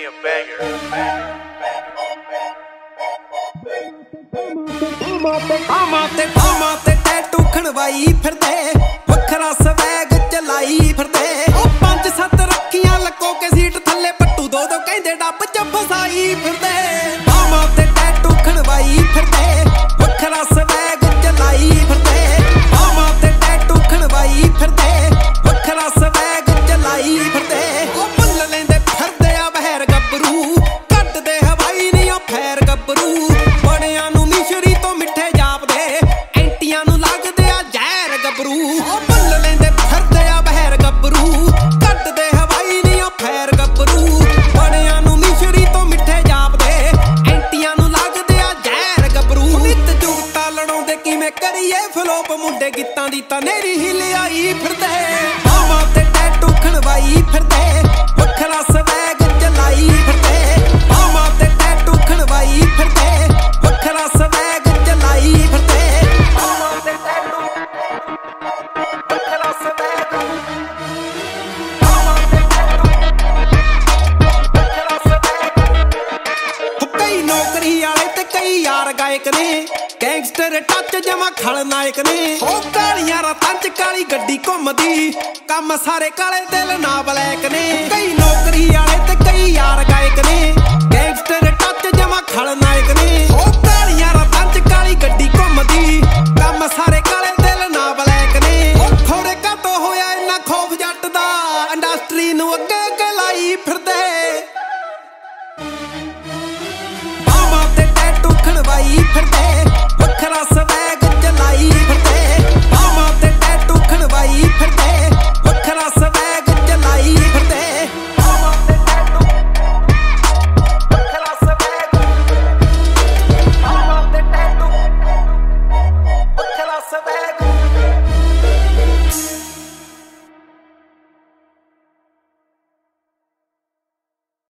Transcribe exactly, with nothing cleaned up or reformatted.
a banger. ਬਾਵਾਂ ਤੇ ਬਾਵਾਂ ਤੇ ਟੈਟੂ ਖਣਵਾਈ ਫਿਰਦੇ, ਵੱਖਰਾ ਸਵੈਗ ਚਲਾਈ ਫਿਰਦੇ। ਉਹ ਪੰਜ ਸੱਤ ਰੱਖੀਆਂ ਲੱਕੋ ਕੇ ਸੀਟ ਥੱਲੇ ਪੱਟੂ ਦੋ ਦੋ ਕਹਿੰਦੇ ਡੱਬ ਚ ਫਸਾਈ ਫਿਰਦੇ। ਬਾਵਾਂ ਤੇ ਟੈਟੂ ਖਣਵਾਈ ਫਿਰਦੇ, ਵੱਖਰਾ ਸਵੈਗ ਚਲਾਈ ਫਿਰਦੇ। ਬਾਵਾਂ ਤੇ ਟੈਟੂ ਖਣਵਾਈ ਫਿਰਦੇ, ਵੱਖਰਾ ਸਵੈਗ ਚਲਾਈ ਫਿਰਦੇ। ਉਹ ਭੁੱਲ ਲੈਂਦੇ ਫਿਰਦੇ ਆ ਬਹਿਰ ਗੱਭਰੂ, ਕੱਢਦੇ ਹਵਾਈ ਨੀ ਉਹ ਫੈਰ ਗੱਭਰੂ। ਬੜਿਆਂ ਨੂੰ ਮਿਸ਼ਰੀ ਤੋਂ ਮਿੱਠੇ ਜਾਪਦੇ, ਐਂਟੀਆਂ ਨੂੰ ਲੱਗਦੇ ਆ ਜ਼ਹਿਰ ਗੱਭਰੂ। ਉਹ ਭੁੱਲ ਲੈਂਦੇ ਫਿਰਦੇ ਆ ਬਹਿਰ ਗੱਭਰੂ, ਕੱਢਦੇ ਹਵਾਈ ਨੀ ਉਹ ਫੈਰ ਗੱਭਰੂ। ਬੜਿਆਂ ਨੂੰ ਮਿਸ਼ਰੀ ਤੋਂ ਮਿੱਠੇ ਜਾਪਦੇ, ਐਂਟੀਆਂ ਨੂੰ ਲੱਗਦੇ ਆ ਜ਼ਹਿਰ ਗੱਭਰੂ। ਨਿੱਤ ਜੁਗਤਾ ਲੜਾਉਂਦੇ ਕਿਵੇਂ ਕਰੀਏ ਫਲੋਪ, ਮੁੰਡੇ ਗੀਤਾਂ ਦੀ ਤਾਂ ਨੇਰੀ ਹੀ ਲਿਆਈ ਫਿਰਦੇ। ਬਾਵਾਂ ਤੇ ਟੈਟੂ ਖਣਵਾਈ ਫਿਰਦੇ, ਵੱਖਰਾ ਸਵੈਗ ਚਲਾਈ ਫਿਰਦੇ। ਬਾਵਾਂ ਤੇ ਟੈਟੂ ਖਣਵਾਈ ਫਿਰਦੇ, ਵੱਖਰਾ ਸਵੈਗ ਚਲਾਈ ਫਿਰਦੇ। ਬਾਵਾਂ ਤੇ ਟੈਟੂ ਵੱਖਰਾ ਸਵੈਗ, ਬਾਵਾਂ ਤੇ ਟੈਟੂ ਵੱਖਰਾ ਸਵੈਗ। ਕਈ ਨੌਕਰੀ ਵਾਲੇ ਤੇ ਕਈ ਯਾਰ ਗਾਇਕ ਨੇ, ਗੈਂਗਸਟਰ ਟੱਚ ਜਮਾ ਖਲਨਾਇਕ ਨੇ। ਉਹ ਕਾਲੀਆਂ ਰਾਤਾਂ ਚ ਕਾਲੀ ਗੱਡੀ ਘੁੰਮਦੀ, ਕੰਮ ਸਾਰੇ ਕਾਲੇ ਦਿਲ ਨਾ ਬਲੈਕ ਨੇ। ਕਈ ਨੌਕਰੀ ਵਾਲੇ ਤੇ ਕਈ ਯਾਰ ਗਾਇਕ ਨੇ, ਗੈਂਗਸਟਰ ਟੱਚ ਜਮਾ ਖਲਨਾਇਕ ਨੇ। ਉਹ